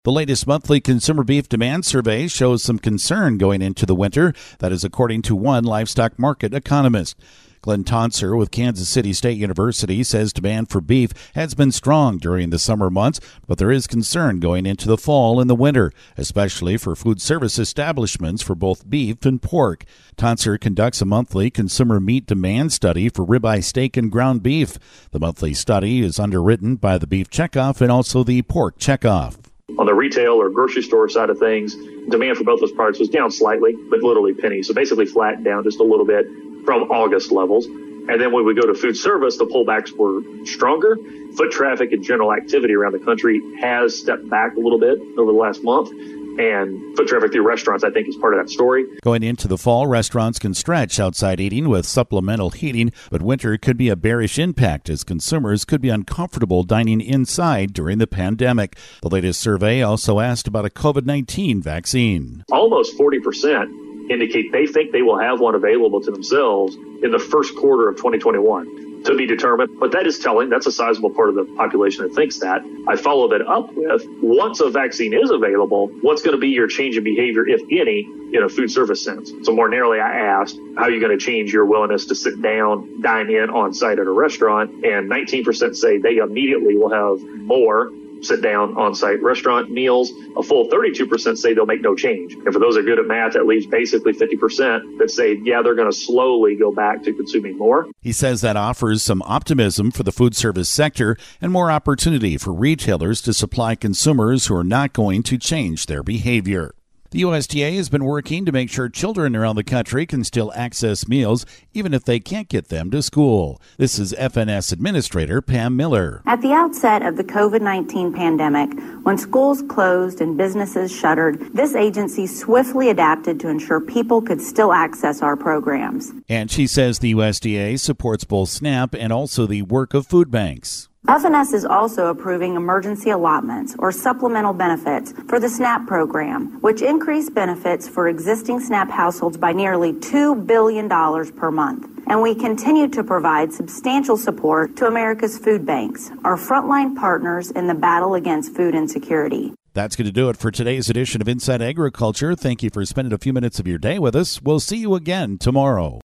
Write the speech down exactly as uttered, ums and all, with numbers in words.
The latest monthly consumer beef demand survey shows some concern going into the winter. That is according to one livestock market economist. Glenn Tonser with Kansas City State University says demand for beef has been strong during the summer months, but there is concern going into the fall and the winter, especially for food service establishments for both beef and pork. Tonser conducts a monthly consumer meat demand study for ribeye steak and ground beef. The monthly study is underwritten by the Beef Checkoff and also the Pork Checkoff. On the retail or grocery store side of things, demand for both those products was down slightly, but literally pennies. So basically flattened down just a little bit from August levels. And then when we go to food service, the pullbacks were stronger. Foot traffic and general activity around the country has stepped back a little bit over the last month. And foot traffic through restaurants, I think, is part of that story. Going into the fall, restaurants can stretch outside eating with supplemental heating, but winter could be a bearish impact as consumers could be uncomfortable dining inside during the pandemic. The latest survey also asked about a covid nineteen vaccine. Almost forty percent indicate they think they will have one available to themselves in the first quarter of twenty twenty-one. To be determined, but that is telling. That's a sizable part of the population that thinks that. I follow that up with, once a vaccine is available, what's going to be your change in behavior, if any, in a food service sense? So more narrowly, I asked, how are you going to change your willingness to sit down, dine in on site at a restaurant? And nineteen percent say they immediately will have more sit down on-site restaurant meals. A full thirty-two percent say they'll make no change. And for those that are good at math, that leaves basically fifty percent that say, yeah, they're going to slowly go back to consuming more. He says that offers some optimism for the food service sector and more opportunity for retailers to supply consumers who are not going to change their behavior. The U S D A has been working to make sure children around the country can still access meals even if they can't get them to school. This is F N S Administrator Pam Miller. At the outset of the covid nineteen pandemic, when schools closed and businesses shuttered, this agency swiftly adapted to ensure people could still access our programs. And she says the U S D A supports both SNAP and also the work of food banks. F N S is also approving emergency allotments or supplemental benefits for the SNAP program, which increase benefits for existing SNAP households by nearly two billion dollars per month. And we continue to provide substantial support to America's food banks, our frontline partners in the battle against food insecurity. That's going to do it for today's edition of Inside Agriculture. Thank you for spending a few minutes of your day with us. We'll see you again tomorrow.